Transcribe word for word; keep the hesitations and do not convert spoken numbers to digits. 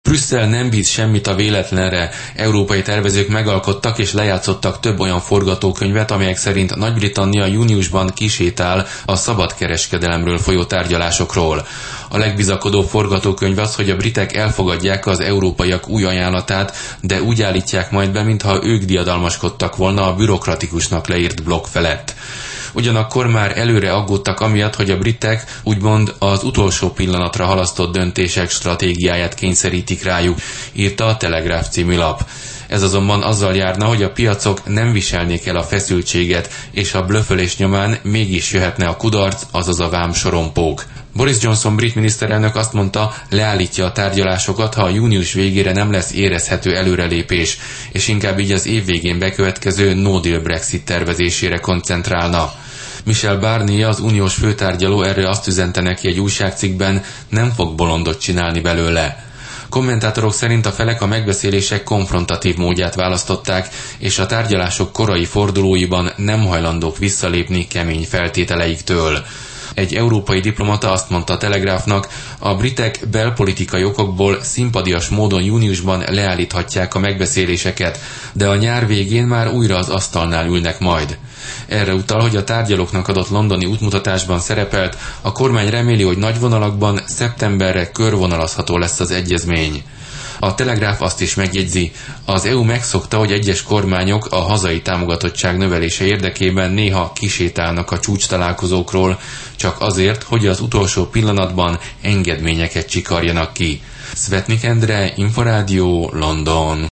Brüsszel nem bíz semmit a véletlenre. Európai tervezők megalkottak és lejátszottak több olyan forgatókönyvet, amelyek szerint Nagy-Britannia júniusban kisétál a szabadkereskedelemről folyó tárgyalásokról. A legbizakodóbb forgatókönyv az, hogy a britek elfogadják az európaiak új ajánlatát, de úgy állítják majd be, mintha ők diadalmaskodtak volna a bürokratikusnak leírt blokk felett. Ugyanakkor már előre aggódtak amiatt, hogy a britek úgymond az utolsó pillanatra halasztott döntések stratégiáját kényszerítik rájuk, írta a Telegraph című lap. Ez azonban azzal járna, hogy a piacok nem viselnék el a feszültséget, és a blöffölés nyomán mégis jöhetne a kudarc, azaz a vámsorompók. Boris Johnson brit miniszterelnök azt mondta, leállítja a tárgyalásokat, ha a június végére nem lesz érezhető előrelépés, és inkább így az év végén bekövetkező no-deal Brexit tervezésére koncentrálna. Michel Barnier, az uniós főtárgyaló erre azt üzente neki egy újságcikkben, nem fog bolondot csinálni belőle. Kommentátorok szerint a felek a megbeszélések konfrontatív módját választották, és a tárgyalások korai fordulóiban nem hajlandók visszalépni kemény feltételeiktől. Egy európai diplomata azt mondta a Telegraphnak, a britek belpolitikai okokból szimpadias módon júniusban leállíthatják a megbeszéléseket, de a nyár végén már újra az asztalnál ülnek majd. Erre utal, hogy a tárgyalóknak adott londoni útmutatásban szerepelt, a kormány reméli, hogy nagy vonalakban szeptemberre körvonalazható lesz az egyezmény. A Telegraph azt is megjegyzi, az é u megszokta, hogy egyes kormányok a hazai támogatottság növelése érdekében néha kisétálnak a csúcstalálkozókról, csak azért, hogy az utolsó pillanatban engedményeket csikarjanak ki. Svetnik Endre, Inforádió, London.